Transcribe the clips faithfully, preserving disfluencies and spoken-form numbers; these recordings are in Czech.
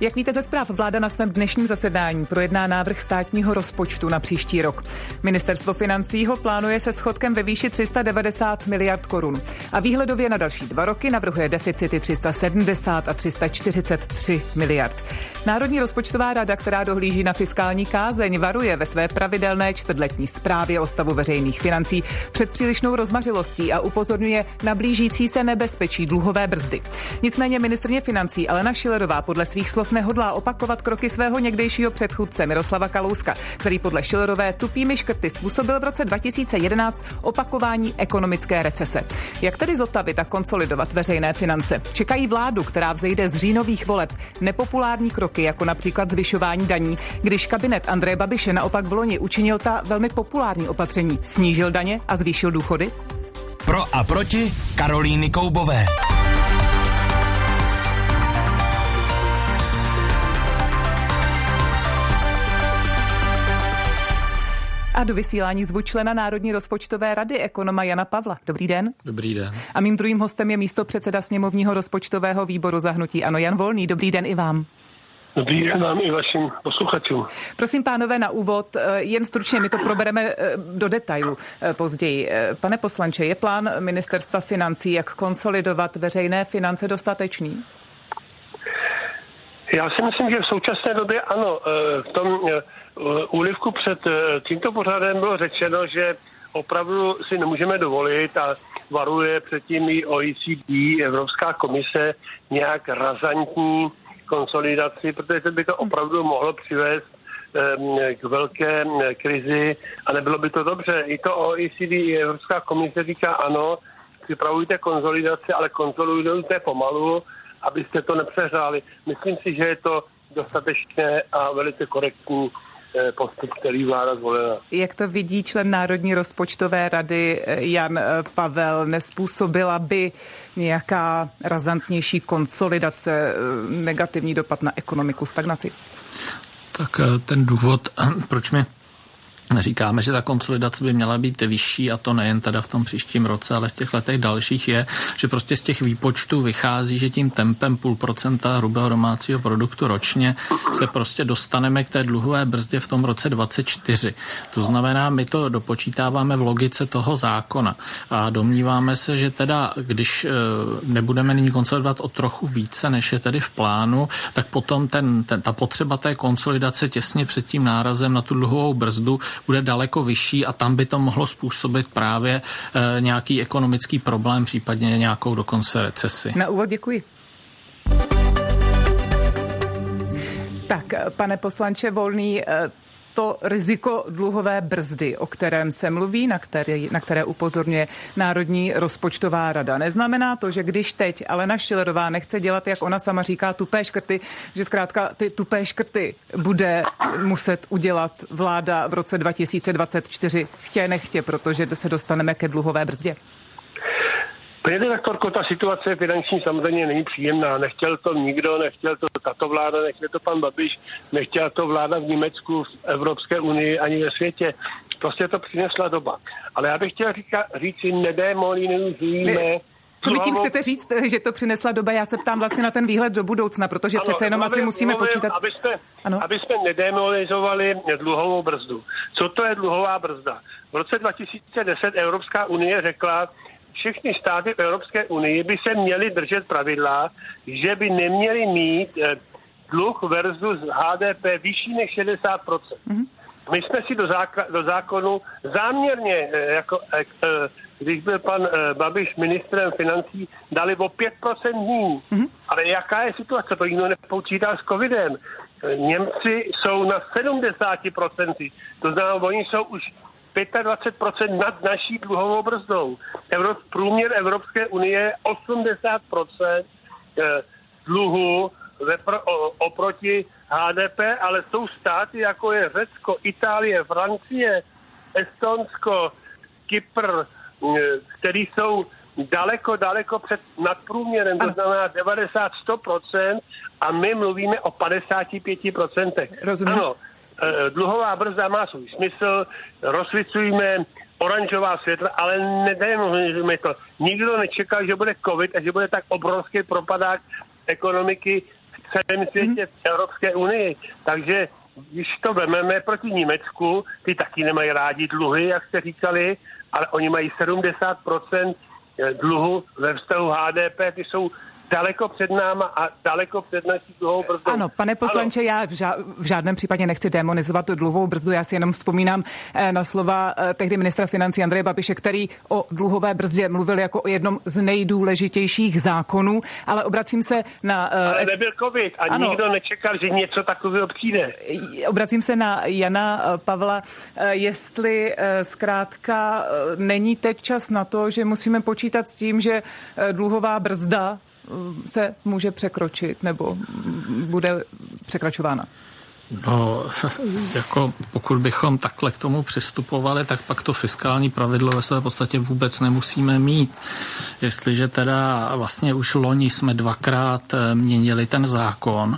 Jak víte ze zpráv, vláda na svém dnešním zasedání projedná návrh státního rozpočtu na příští rok. Ministerstvo financí ho plánuje se schodkem ve výši tři sta devadesát miliard korun a výhledově na další dva roky navrhuje deficity tři sta sedmdesát a tři sta čtyřicet tři miliard. Národní rozpočtová rada, která dohlíží na fiskální kázeň, varuje ve své pravidelné čtvrtletní zprávě o stavu veřejných financí před přílišnou rozmařilostí a upozorňuje na blížící se nebezpečí dluhové brzdy. Nicméně ministryně financí Alena Schillerová podle svých slov nehodlá opakovat kroky svého někdejšího předchůdce Miroslava Kalouska, který podle Schillerové tupými škrty způsobil v roce dva tisíce jedenáct opakování ekonomické recese. Jak tedy zotavit a konsolidovat veřejné finance? Čekají vládu, která vzejde z říjnových voleb, nepopulární kroky, jako například zvyšování daní, když kabinet Andreje Babiše naopak v loni učinil ta velmi populární opatření, snížil daně a zvýšil důchody? Pro a proti Karolíny Koubové. A do vysílání zvu člena Národní rozpočtové rady, ekonoma Jana Pavla. Dobrý den. Dobrý den. A mým druhým hostem je místopředseda sněmovního rozpočtového výboru za hnutí ANO Jan Volný. Dobrý den i vám. Dobrý den vám i vašim posluchačům. Prosím, pánové, na úvod, jen stručně, my to probereme do detailu později. Pane poslanče, je plán ministerstva financí, jak konsolidovat veřejné finance, dostatečný? Já si myslím, že v současné době ano. V tom úryvku před tímto pořadem bylo řečeno, že opravdu si nemůžeme dovolit a varuje předtím i O E C D, Evropská komise, nějak razantní konsolidaci, protože by to opravdu mohlo přivést k velké krizi a nebylo by to dobře. I to O E C D, i Evropská komise říká ano, připravujte konsolidaci, ale konsolidujte pomalu, abyste to nepřehráli. Myslím si, že je to dostatečné a velice korektní postup, který vláda zvolila. Jak to vidí člen Národní rozpočtové rady Jan Pavel, nezpůsobila by nějaká razantnější konsolidace negativní dopad na ekonomiku, stagnaci? Tak ten důvod, proč mi říkáme, že ta konsolidace by měla být vyšší, a to nejen teda v tom příštím roce, ale v těch letech dalších, je, že prostě z těch výpočtů vychází, že tím tempem půl procenta hrubého domácího produktu ročně se prostě dostaneme k té dluhové brzdě v tom roce dvacet čtyři. To znamená, my to dopočítáváme v logice toho zákona a domníváme se, že teda, když nebudeme nyní konsolidovat o trochu více, než je tedy v plánu, tak potom ten, ten, ta potřeba té konsolidace těsně před tím nárazem na tu dluhovou brzdu bude daleko vyšší a tam by to mohlo způsobit právě e, nějaký ekonomický problém, případně nějakou dokonce recesi. Na úvod děkuji. Tak, pane poslanče Volný, to riziko dluhové brzdy, o kterém se mluví, na které, na které upozorňuje Národní rozpočtová rada. Neznamená to, že když teď Alena Schillerová nechce dělat, jak ona sama říká, tupé škrty, že zkrátka ty tupé škrty bude muset udělat vláda v roce dva tisíce dvacet čtyři chtě nechtě, protože se dostaneme ke dluhové brzdě? Pane redaktorko, ta situace finanční samozřejmě není příjemná. Nechtěl to nikdo, nechtěl to tato vláda, nechtěl to pan Babiš, nechtěl to vláda v Německu, v Evropské unii ani ve světě. Prostě to přinesla doba. Ale já bych chtěl říkat, říci, nedémonizujme. Ne. Co mi tím chcete říct, že to přinesla doba? Já se ptám vlastně na ten výhled do budoucna, protože ano, přece jenom mluvím, asi musíme mluvím, počítat. Abyste, abyste nedemonizovali dluhovou brzdu. Co to je dluhová brzda? V roce dva tisíce deset Evropská unie řekla, všechny státy v Evropské unii by se měly držet pravidla, že by neměly mít dluh versus H D P vyšší než šedesát procent. Mm-hmm. My jsme si do, zákla, do zákonu záměrně, jako, když byl pan Babiš ministrem financí, dali o pět procent dní. Mm-hmm. Ale jaká je situace? To nikdo nepočítá s covidem. Němci jsou na sedmdesát procent. To znamená, oni jsou už dvacet pět procent nad naší dluhovou brzdou. Evrop, průměr Evropské unie je osmdesát procent dluhu ve, o, oproti H D P, ale jsou státy, jako je Řecko, Itálie, Francie, Estonsko, Kypr, který jsou daleko, daleko před nadprůměrem, to znamená devadesát až sto procent a my mluvíme o padesát pět procent. Rozumím. Ano, dluhová brzda má svůj smysl, rozsvicujme oranžová světla, ale nedejme to. Nikdo nečekal, že bude covid a že bude tak obrovský propadák ekonomiky v celém světě, v Evropské unii. Takže když to vememe proti Německu, ty taky nemají rádi dluhy, jak jste říkali, ale oni mají sedmdesát procent dluhu ve vztahu H D P, ty jsou daleko před náma a daleko před naší dluhovou brzdou. Ano, pane poslanče, ano. Já v, ža- v žádném případě nechci demonizovat tu dluhovou brzdu, já si jenom vzpomínám eh, na slova eh, tehdy ministra financí Andreje Babiše, který o dluhové brzdě mluvil jako o jednom z nejdůležitějších zákonů, ale obracím se na... Eh, ale nebyl covid a ano. Nikdo nečekal, že něco takového přijde. Obracím se na Jana Pavla, eh, jestli eh, zkrátka eh, není teď čas na to, že musíme počítat s tím, že eh, dluhová brzda se může překročit nebo bude překračována? No, jako pokud bychom takhle k tomu přistupovali, tak pak to fiskální pravidlo ve své podstatě vůbec nemusíme mít. Jestliže teda vlastně už loni jsme dvakrát měnili ten zákon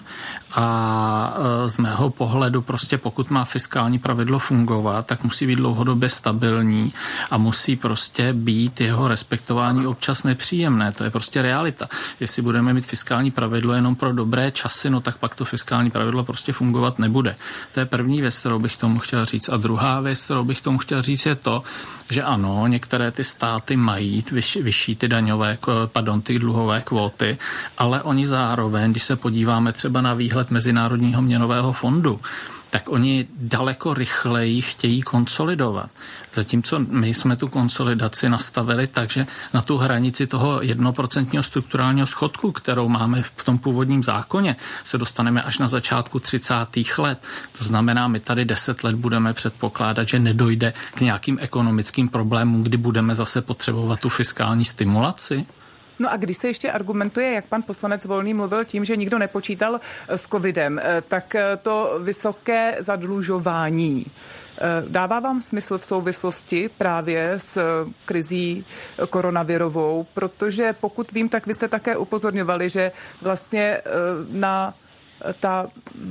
a z mého pohledu prostě pokud má fiskální pravidlo fungovat, tak musí být dlouhodobě stabilní a musí prostě být jeho respektování občas nepříjemné. To je prostě realita. Jestli budeme mít fiskální pravidlo jenom pro dobré časy, no tak pak to fiskální pravidlo prostě fungovat nebude. To je první věc, kterou bych tomu chtěl říct. A druhá věc, kterou bych tomu chtěl říct, je to, že ano, některé ty státy mají vyš, vyšší ty daňové, pardon, ty dluhové kvóty, ale oni zároveň, když se podíváme třeba na výhled Mezinárodního měnového fondu, tak oni daleko rychleji chtějí konsolidovat. Zatímco my jsme tu konsolidaci nastavili tak, že na tu hranici toho jednoprocentního strukturálního schodku, kterou máme v tom původním zákoně, se dostaneme až na začátku třicátých let. To znamená, my tady deset let budeme předpokládat, že nedojde k nějakým ekonomickým problémům, kdy budeme zase potřebovat tu fiskální stimulaci. No a když se ještě argumentuje, jak pan poslanec Volný mluvil tím, že nikdo nepočítal s covidem, tak to vysoké zadlužování dává vám smysl v souvislosti právě s krizí koronavirovou, protože pokud vím, tak vy jste také upozorňovali, že vlastně na ta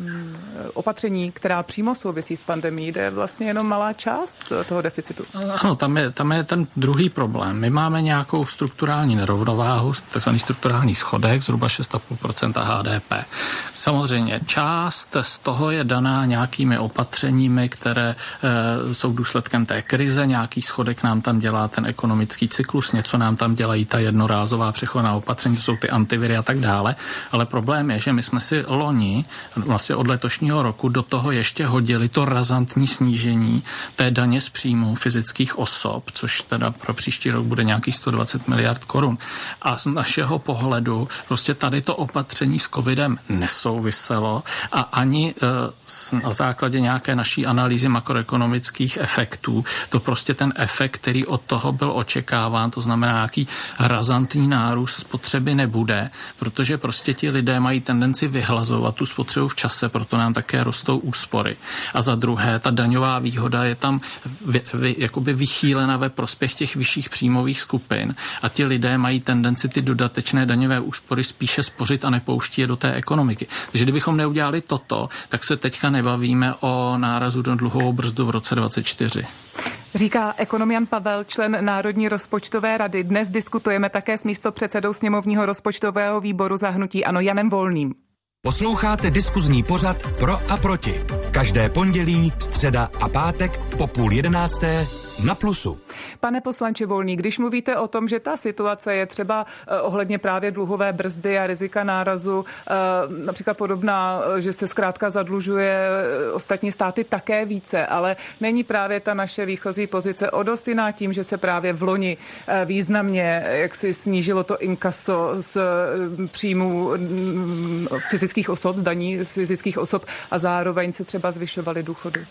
opatření, která přímo souvisí s pandemií, jde vlastně jenom malá část toho deficitu. Ano, tam je, tam je ten druhý problém. My máme nějakou strukturální nerovnováhu, takzvaný strukturální schodek, zhruba šest celá pět procenta H D P. Samozřejmě část z toho je daná nějakými opatřeními, které e, jsou důsledkem té krize. Nějaký schodek nám tam dělá ten ekonomický cyklus, něco nám tam dělají ta jednorázová přechodná opatření, to jsou ty antiviry a tak dále. Ale problém je, že my jsme si loni vlastně od letošního roku do toho ještě hodili to razantní snížení té daně z příjmů fyzických osob, což teda pro příští rok bude nějakých sto dvacet miliard korun. A z našeho pohledu prostě tady to opatření s covidem nesouviselo a ani e, na základě nějaké naší analýzy makroekonomických efektů to prostě ten efekt, který od toho byl očekáván, to znamená nějaký razantní nárůst spotřeby nebude, protože prostě ti lidé mají tendenci vyhlazovat tu spotřebu v čase, proto nám také rostou úspory. A za druhé, ta daňová výhoda je tam vy, vy, jakoby vychýlena ve prospěch těch vyšších příjmových skupin a ti lidé mají tendenci ty dodatečné daňové úspory spíše spořit a nepouští je do té ekonomiky. Takže kdybychom neudělali toto, tak se teďka nebavíme o nárazu do dluhovou brzdu v roce dvacet čtyři. Říká ekonom Jan Pavel, člen Národní rozpočtové rady. Dnes diskutujeme také s místopředsedou sněmovního rozpočtového výboru za hnutí ANO Janem Volným. Posloucháte diskuzní pořad Pro a proti. Každé pondělí, středa a pátek po půl jedenácté na Plusu. Pane poslanče Volný, když mluvíte o tom, že ta situace je třeba eh, ohledně právě dluhové brzdy a rizika nárazu, eh, například podobná, že se zkrátka zadlužuje ostatní státy také více, ale není právě ta naše výchozí pozice o dost jiná tím, že se právě v loni eh, významně jak si snížilo to inkaso z eh, příjmů mm, fyzických osob, z daní fyzických osob a zároveň se třeba zvyšovaly důchody?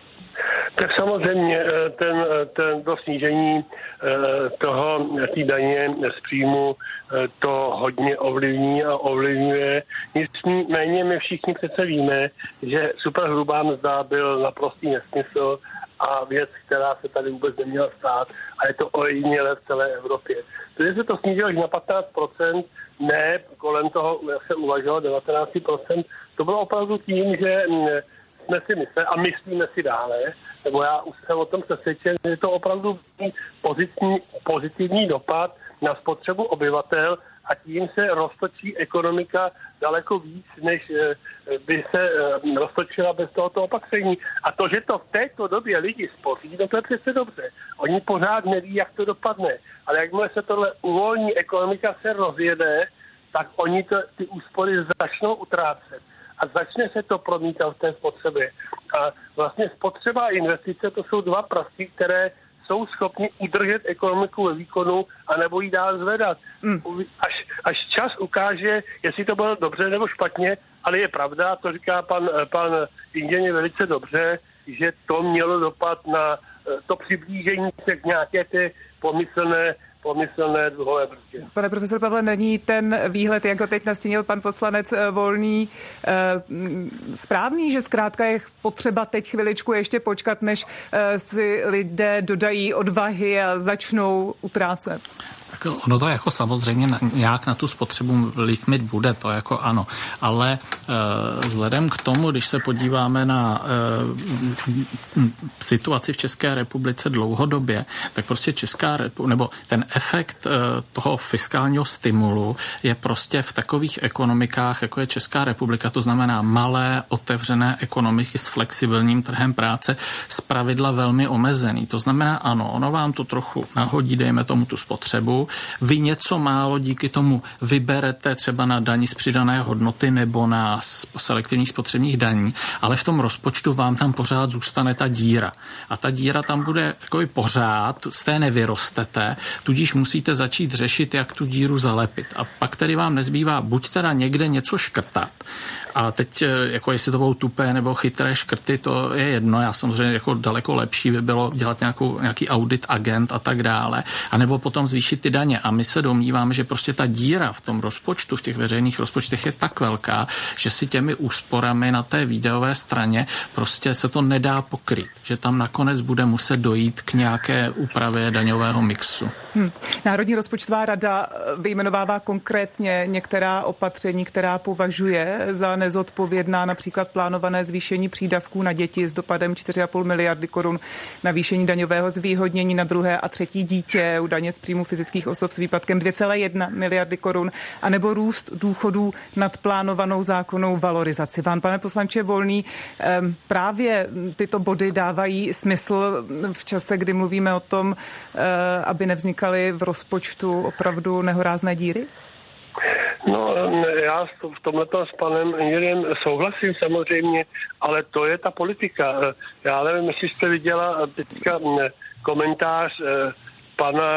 Tak samozřejmě ten, ten, to snížení toho, té daně z příjmu to hodně ovlivní a ovlivňuje. Nicméně my všichni přece víme, že superhrubá mzda byl naprostý nesmysl a věc, která se tady vůbec neměla stát a je to ojedinělé v celé Evropě. Když se to snížilo až na patnáct procent, ne, kolem toho se uvažovalo devatenáct procent, to bylo opravdu tím, že jsme si mysleli a myslíme si dále, nebo já už jsem o tom přesvědčen, že je to opravdu pozitivní, pozitivní dopad na spotřebu obyvatel a tím se roztočí ekonomika daleko víc, než by se roztočila bez tohoto opatření. A to, že to v této době lidi spoří, no to je přece dobře. Oni pořád neví, jak to dopadne. Ale jakmile se tohle uvolní, ekonomika se rozjede, tak oni to, ty úspory začnou utrácet. A začne se to promítat v té spotřebě. A vlastně spotřeba a investice, to jsou dva prasky, které jsou schopni udržet ekonomiku ve výkonu a nebo ji dál zvedat. Mm. Až, až čas ukáže, jestli to bylo dobře nebo špatně, ale je pravda, to říká pan, pan inženýr velice dobře, že to mělo dopad na to přiblížení se k nějaké ty pomyslné pomyslné dluhové brzdě. Pane profesor Pavle, není ten výhled, jak ho teď nastínil pan poslanec Volný, správný, že zkrátka je potřeba teď chviličku ještě počkat, než si lidé dodají odvahy a začnou utrácet? Tak ono to jako samozřejmě nějak na tu spotřebu vliv mít bude, to jako ano. Ale e, vzhledem k tomu, když se podíváme na e, situaci v České republice dlouhodobě, tak prostě Česká republika, nebo ten efekt e, toho fiskálního stimulu je prostě v takových ekonomikách, jako je Česká republika, to znamená malé, otevřené ekonomiky s flexibilním trhem práce, zpravidla velmi omezený. To znamená ano, ono vám to trochu nahodí, dejme tomu tu spotřebu, vy něco málo díky tomu vyberete třeba na dani z přidané hodnoty nebo na selektivních spotřebních daní, ale v tom rozpočtu vám tam pořád zůstane ta díra. A ta díra tam bude jako i pořád, z té nevyrostete, tudíž musíte začít řešit, jak tu díru zalepit. A pak tedy vám nezbývá buď teda někde něco škrtat, a teď, jako jestli to budou tupé nebo chytré škrty, to je jedno. Já samozřejmě jako daleko lepší by bylo dělat nějakou, nějaký audit agent a tak dále. A nebo potom zvýšit ty daně. A my se domníváme, že prostě ta díra v tom rozpočtu, v těch veřejných rozpočtech je tak velká, že si těmi úsporami na té výdajové straně prostě se to nedá pokryt. Že tam nakonec bude muset dojít k nějaké úpravě daňového mixu. Hmm. Národní rozpočtová rada vyjmenovává konkrétně některá opatření, která považuje za nezodpovědná, například plánované zvýšení přídavků na děti s dopadem čtyři a půl miliardy korun, navýšení daňového zvýhodnění na druhé a třetí dítě, u daně z příjmu fyzických osob s výpadkem dvě celé jedna miliardy korun, anebo růst důchodů nad plánovanou zákonnou valorizaci. Vám, pane poslanče Volný, právě tyto body dávají smysl v čase, kdy mluvíme o tom, aby nevznikaly v rozpočtu opravdu nehorázné díry? No, já v tomhleto s panem inženýrem souhlasím samozřejmě, ale to je ta politika. Já nevím, jestli jste viděla teďka komentář pana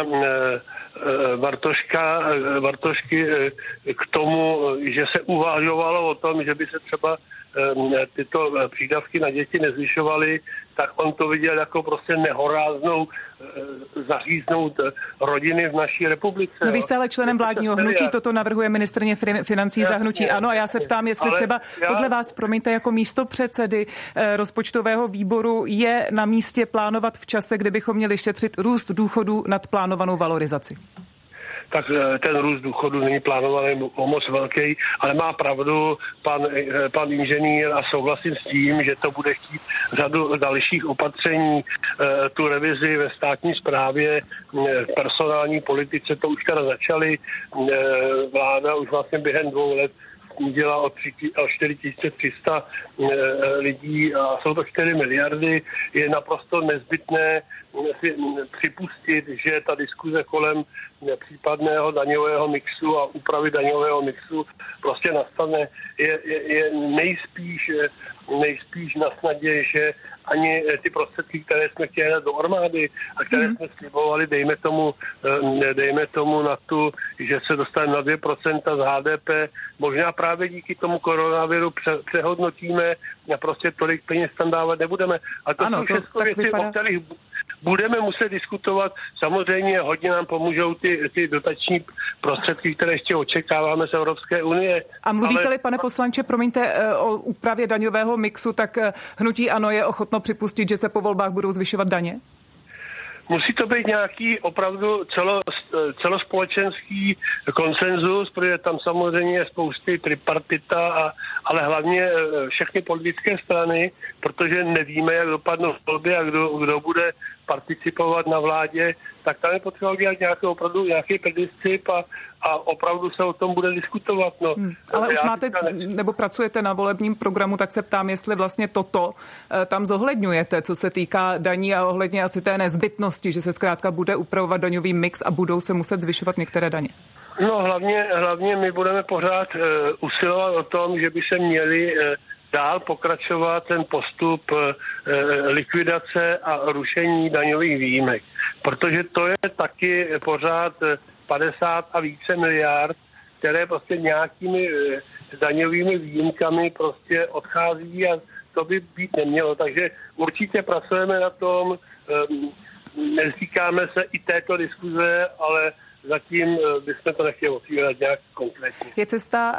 Bartoška, Bartošky k tomu, že se uvažovalo o tom, že by se třeba tyto přídavky na děti nezvyšovaly, tak on to viděl jako prostě nehoráznou zaříznout rodiny v naší republice. No vy jste ale členem vládního hnutí, toto navrhuje ministryně financí za hnutí ANO a já se ptám, jestli ale třeba já... podle vás, promiňte, jako místopředsedy rozpočtového výboru je na místě plánovat v čase, kdy bychom měli šetřit růst důchodů nad plánovanou valorizaci. Tak ten růst důchodu není plánovaný moc velký, ale má pravdu pan, pan inženýr a souhlasím s tím, že to bude chtít řadu dalších opatření, tu revizi ve státní správě, v personální politice, to už teda začaly, vláda už vlastně během dvou let snížila o čtyři tisíce tři sta lidí a jsou to čtyři miliardy. Je naprosto nezbytné si připustit, že ta diskuze kolem případného daňového mixu a úpravy daňového mixu prostě nastane. Je, je, je nejspíš, nejspíš na snadě, že ani ty prostředky, které jsme chtěli dát do armády a které jsme slibovali, dejme tomu, dejme tomu na tu, že se dostane na dvě procenta z H D P, možná právě díky tomu koronaviru pře- přehodnotíme a prostě tolik peněz tam dávat nebudeme. A to ano, jsou všechno věci, vypadá... o kterých budeme muset diskutovat. Samozřejmě hodně nám pomůžou ty, ty dotační prostředky, které ještě očekáváme z Evropské unie. A mluvíte-li, ale... pane poslanče, promiňte, o úpravě daňového mixu, tak hnutí ANO je ochotno připustit, že se po volbách budou zvyšovat daně? Musí to být nějaký opravdu celo, celospolečenský konsenzus, protože tam samozřejmě je spousty tripartita, a, ale hlavně všechny politické strany, protože nevíme, jak dopadnou volby a kdo, kdo bude participovat na vládě, tak tam je potřeba udělat nějaký opravdu nějaký prediscip a, a opravdu se o tom bude diskutovat. No. Hmm. Ale už máte, nebo pracujete na volebním programu, tak se ptám, jestli vlastně toto tam zohledňujete, co se týká daní a ohledně asi té nezbytnosti, že se zkrátka bude upravovat daňový mix a budou se muset zvyšovat některé daně. No hlavně, hlavně my budeme pořád uh, usilovat o tom, že by se měli uh, dál pokračovat ten postup uh, likvidace a rušení daňových výjimek. Protože to je taky pořád uh, padesát a více miliard, které prostě nějakými uh, daňovými výjimkami prostě odchází a to by být nemělo. Takže určitě pracujeme na tom, um, nezříkáme se i této diskuze, ale zatím bychom to nechtěli otvírat nějak konkrétně. Je cesta,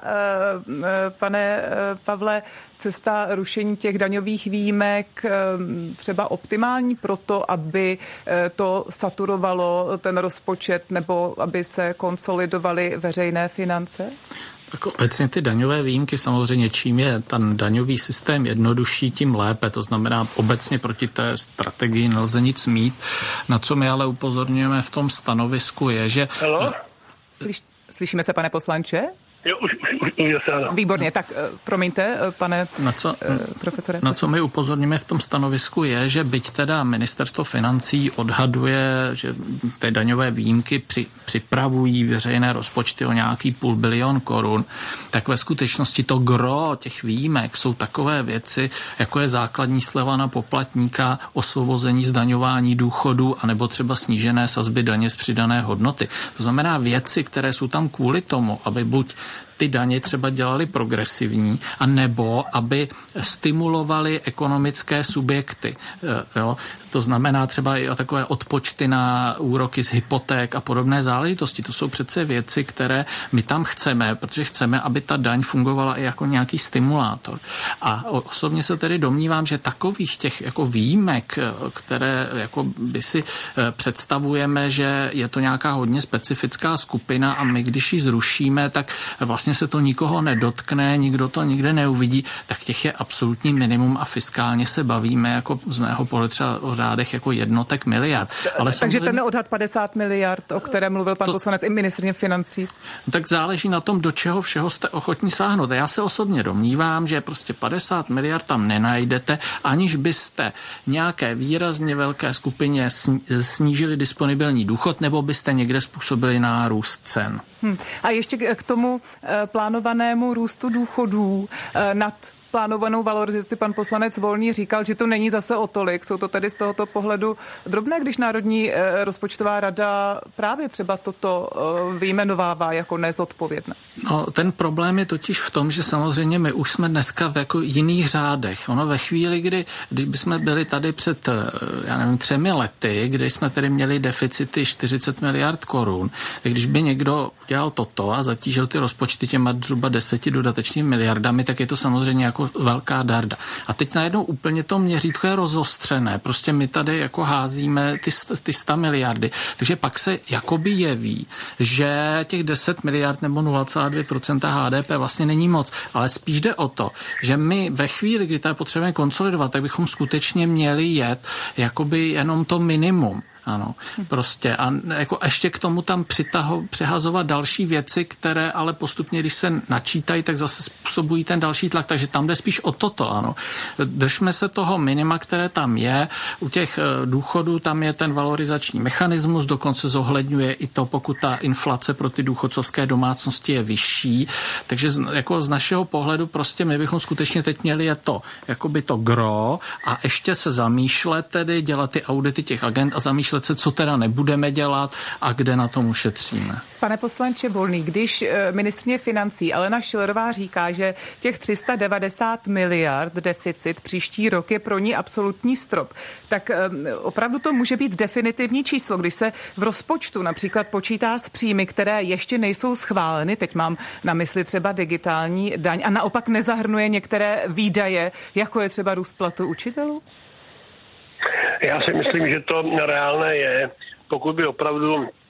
pane Pavle, cesta rušení těch daňových výjimek třeba optimální pro to, aby to saturovalo ten rozpočet nebo aby se konsolidovaly veřejné finance? Tak obecně ty daňové výjimky samozřejmě, čím je ten daňový systém jednodušší, tím lépe. To znamená, obecně proti té strategii nelze nic mít. Na co my ale upozorňujeme v tom stanovisku je, že... Hello? Slyš, slyšíme se, pane poslanče? Jo, už, už, už, už se, ano. Výborně, tak promiňte, pane na co, profesore. Na co my upozorníme v tom stanovisku je, že byť teda ministerstvo financí odhaduje, že ty daňové výjimky při, připravují veřejné rozpočty o nějaký půl bilion korun, tak ve skutečnosti to gro těch výjimek jsou takové věci, jako je základní sleva na poplatníka, osvobození zdaňování důchodů, anebo třeba snížené sazby daně z přidané hodnoty. To znamená věci, které jsou tam kvůli tomu, aby buď ty daně třeba dělali progresivní, a nebo aby stimulovali ekonomické subjekty. Jo? To znamená třeba i o takové odpočty na úroky z hypoték a podobné záležitosti. To jsou přece věci, které my tam chceme, protože chceme, aby ta daň fungovala i jako nějaký stimulátor. A osobně se tedy domnívám, že takových těch jako výjimek, které jako by si představujeme, že je to nějaká hodně specifická skupina a my když ji zrušíme, tak vlastně se to nikoho nedotkne, nikdo to nikde neuvidí, tak těch je absolutní minimum a fiskálně se bavíme jako z mého pohledu třeba o řádech jako jednotek miliard. Ale takže ten odhad padesát miliard, o kterém mluvil pan to, poslanec i ministryně financí. Tak záleží na tom, do čeho všeho jste ochotní sáhnout. Já se osobně domnívám, že prostě padesát miliard tam nenajdete, aniž byste nějaké výrazně velké skupině snížili disponibilní důchod, nebo byste někde způsobili nárůst cen. Hmm. A ještě k tomu plánovanému růstu důchodů nad plánovanou valorizaci pan poslanec Volný říkal, že to není zase o tolik. Jsou to tedy z tohoto pohledu drobné, když Národní rozpočtová rada právě třeba toto vyjmenovává jako nezodpovědné. No, ten problém je totiž v tom, že samozřejmě my už jsme dneska v jako jiných řádech. Ono ve chvíli, kdy, když bychom byli tady před, já nevím, třemi lety, kdy jsme tedy měli deficity čtyřicet miliard korun, tak když by někdo dělal toto a zatížil ty rozpočty těma zhruba deseti dodatečnými miliardami, tak je to samozřejmě jako velká darda. A teď najednou úplně to měřítko je rozostřené. Prostě my tady jako házíme ty, ty sto miliardy. Takže pak se jakoby jeví, že těch deset miliard nebo nula celá dvě procenta H D P vlastně není moc. Ale spíš jde o to, že my ve chvíli, kdy tady potřebujeme konsolidovat, tak bychom skutečně měli jet jakoby jenom to minimum. Ano, prostě. A jako ještě k tomu tam přitaho, přehazovat další věci, které ale postupně, když se načítají, tak zase způsobují ten další tlak. Takže tam jde spíš o toto, ano. Držme se toho minima, které tam je. U těch důchodů tam je ten valorizační mechanismus, dokonce zohledňuje i to, pokud ta inflace pro ty důchodcovské domácnosti je vyšší. Takže z, jako z našeho pohledu prostě my bychom skutečně teď měli je to, jakoby to gro a ještě se zamýšlet tedy, dělat ty audity těch agent a zamýšlet se, co teda nebudeme dělat a kde na tom ušetříme. Pane poslanče Volný, když ministryně financí Alena Schillerová říká, že těch tři sta devadesát miliard deficit příští rok je pro ní absolutní strop, tak opravdu to může být definitivní číslo, když se v rozpočtu například počítá s příjmy, které ještě nejsou schváleny, teď mám na mysli třeba digitální daň a naopak nezahrnuje některé výdaje, jako je třeba růst platu učitelů? Já si myslím, že to reálné je, pokud by opravdu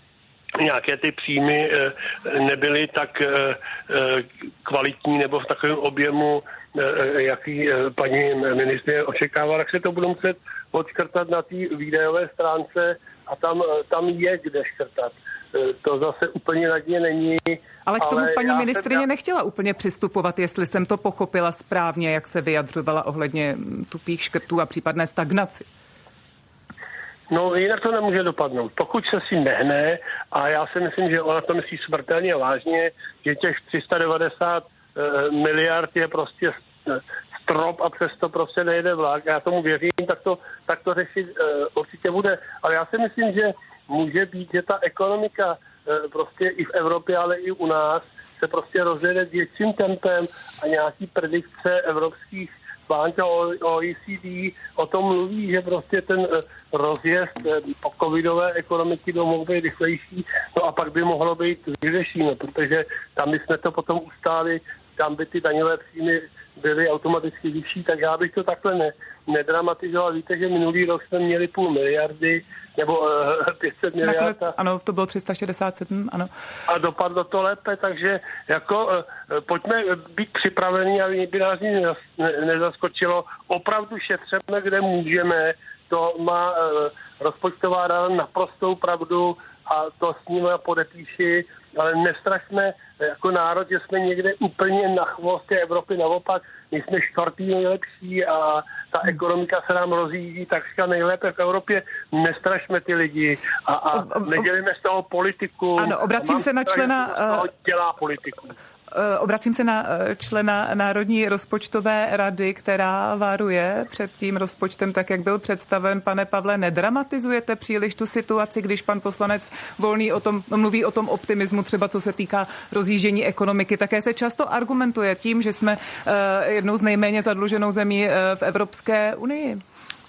nějaké ty příjmy nebyly tak kvalitní nebo v takovém objemu, jaký paní ministryně očekávala, tak se to budou muset odškrtat na té výdajové stránce a tam, tam je kde škrtat. To zase úplně na dně není. Ale k tomu ale paní ministryně jsem... nechtěla úplně přistupovat, jestli jsem to pochopila správně, jak se vyjadřovala ohledně tupých škrtů a případné stagnaci. No jinak to nemůže dopadnout. Pokud se si nehne, a já si myslím, že ona to myslí smrtelně vážně, že těch tři sta devadesát uh, miliard je prostě strop a přesto prostě nejde vlak. Já tomu věřím, tak to, tak to řešit uh, určitě bude. Ale já si myslím, že může být, že ta ekonomika uh, prostě i v Evropě, ale i u nás se prostě rozjede větším tempem a nějaký predikce evropských bank a O E C D o tom mluví, že prostě ten rozjezd po covidové ekonomiky by mohl být rychlejší, no a pak by mohlo být vyřešeno, protože tam bychom to potom ustáli, tam by ty daňové příjmy byly automaticky vyšší, tak já bych to takhle ne, nedramatizoval. Víte, že minulý rok jsme měli půl miliardy, nebo uh, pět set miliard. Nakonec, ano, to bylo tři sta šedesát sedm, ano. A dopadlo to lépe, takže jako uh, pojďme být připraveni, aby by nás nic nezaskočilo. Opravdu šetřeme, kde můžeme. To má uh, rozpočtová rada naprostou pravdu a to s ním podepíši, ale nestrašme jako národ, že jsme někde úplně na chvostě Evropy, naopak, my jsme čtvrtý nejlepší a ta ekonomika se nám rozjíždí takřka nejlépe v Evropě. Nestrašme ty lidi a, a nedělíme z toho politiku. Ano, obracím se na člena... dělá politiku. Obracím se na člena Národní rozpočtové rady, která varuje před tím rozpočtem, tak jak byl představen. Pane Pavle, nedramatizujete příliš tu situaci, když pan poslanec Volný o tom, mluví o tom optimismu, třeba co se týká rozjíždění ekonomiky. Také se často argumentuje tím, že jsme jednou z nejméně zadluženou zemí v Evropské unii.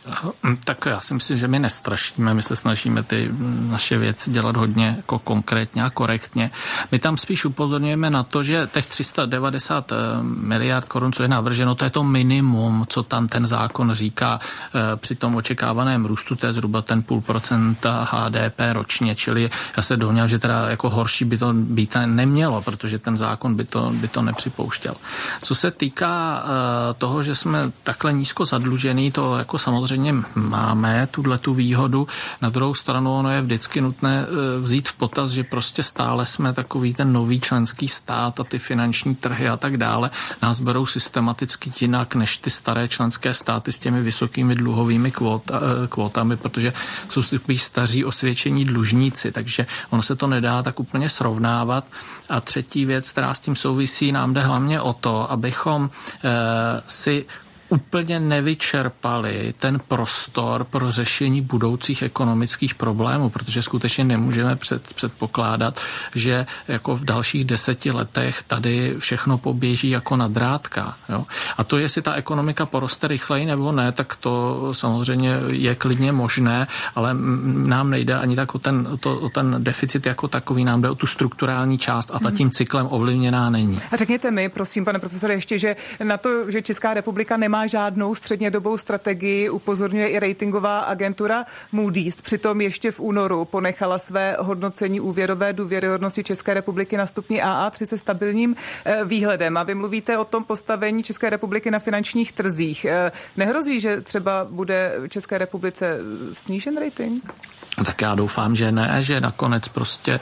Tak já si myslím, že my nestrašíme, my se snažíme ty naše věci dělat hodně jako konkrétně a korektně. My tam spíš upozorňujeme na to, že těch tři sta devadesát miliard korun, co je navrženo, to je to minimum, co tam ten zákon říká při tom očekávaném růstu, to je zhruba ten půl procenta H D P ročně, čili já se domnívám, že teda jako horší by to být nemělo, protože ten zákon by to, by to nepřipouštěl. Co se týká toho, že jsme takhle nízko zadlužený, to jako samozřejmě máme tuhle tu výhodu. Na druhou stranu ono je vždycky nutné vzít v potaz, že prostě stále jsme takový ten nový členský stát a ty finanční trhy a tak dále nás berou systematicky jinak než ty staré členské státy s těmi vysokými dluhovými kvóta, kvótami, protože jsou takový staří osvědčení dlužníci, takže ono se to nedá tak úplně srovnávat. A třetí věc, která s tím souvisí, nám jde hlavně o to, abychom eh, si úplně nevyčerpali ten prostor pro řešení budoucích ekonomických problémů, protože skutečně nemůžeme před, předpokládat, že jako v dalších deseti letech tady všechno poběží jako na drátka. Jo? A to, jestli ta ekonomika poroste rychleji nebo ne, tak to samozřejmě je klidně možné, ale nám nejde ani tak o ten, to, o ten deficit jako takový, nám jde o tu strukturální část a ta tím cyklem ovlivněná není. A řekněte mi, prosím, pane profesore, ještě, že na to, že Česká republika nemá žádnou střednědobou strategii, upozorňuje i ratingová agentura Moody's. Přitom ještě v únoru ponechala své hodnocení úvěrové důvěryhodnosti České republiky na stupni A A tři se stabilním výhledem. A vy mluvíte o tom postavení České republiky na finančních trzích. Nehrozí, že třeba bude České republice snížen rating? Tak já doufám, že ne, že nakonec prostě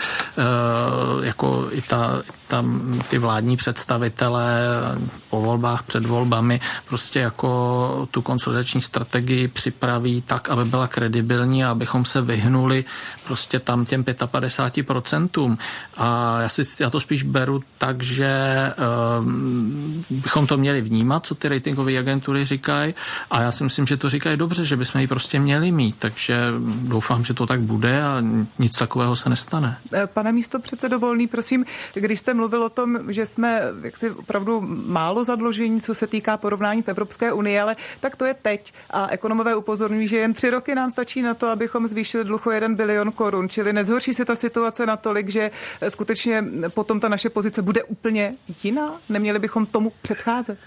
jako i ta, tam ty vládní představitelé po volbách, před volbami prostě jako tu konsolidační strategii připraví tak, aby byla kredibilní a abychom se vyhnuli prostě tam těm padesát pět procentům. A já, si, já to spíš beru tak, že um, bychom to měli vnímat, co ty ratingové agentury říkají, a já si myslím, že to říkají dobře, že bychom ji prostě měli mít, takže doufám, že to tak bude a nic takového se nestane. Pane místopředsedo Volný, prosím, když jste mluvil o tom, že jsme jaksi opravdu málo zadlužení, co se týká porovnání v Evropské unii, ale tak to je teď. A ekonomové upozorňují, že jen tři roky nám stačí na to, abychom zvýšili dluh o jeden bilion korun, čili nezhorší se ta situace natolik, že skutečně potom ta naše pozice bude úplně jiná? Neměli bychom tomu předcházet?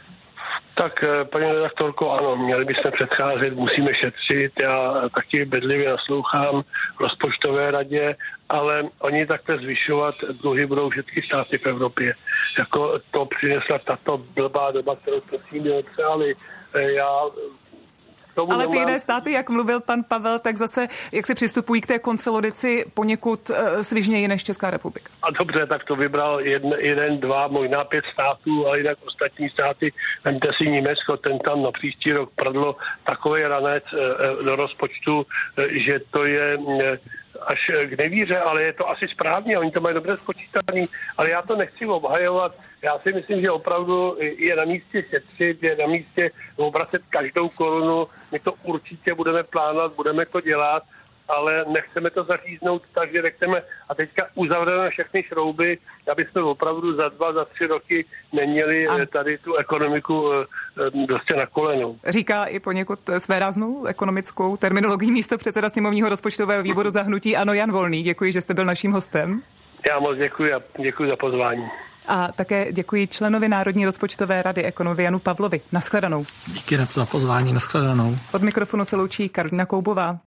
Tak, paní redaktorko, ano, měli bychom předcházet, musíme šetřit, já taky bedlivě naslouchám rozpočtové radě, ale oni takhle zvyšovat dluhy budou všechny státy v Evropě. Jako to přinesla tato blbá doba, kterou prosím nepřáli. Já Ale ty jiné státy, jak mluvil pan Pavel, tak zase, jak se přistupují k té konsolidaci poněkud uh, svižněji než Česká republika. A dobře, tak to vybral jeden, jeden, dva, možná pět států, ale jinak ostatní státy, vemte si Německo, ten tam na příští rok prdlo takový ranec uh, do rozpočtu, uh, že to je uh, až k nevíře, ale je to asi správně, oni to mají dobře spočítaný, ale já to nechci obhajovat. Já si myslím, že opravdu je na místě šetřit, je na místě obracet každou korunu, my to určitě budeme plánovat, budeme to dělat, ale nechceme to zaříznout tak, že nechceme a teďka uzavřeme všechny šrouby, aby jsme opravdu za dva, za tři roky neměli a tady tu ekonomiku dosti na kolenou. Říká i poněkud svéráznou ekonomickou terminologií místopředseda sněmovního rozpočtového výboru za hnutí ANO Jan Volný. Děkuji, že jste byl naším hostem. Já moc děkuji a děkuji za pozvání. A také děkuji členovi Národní rozpočtové rady ekonomovi Janu Pavlovi. Naschledanou. Díky za pozvání, naschledanou. Od mikrofonu se loučí Karolina Koubová.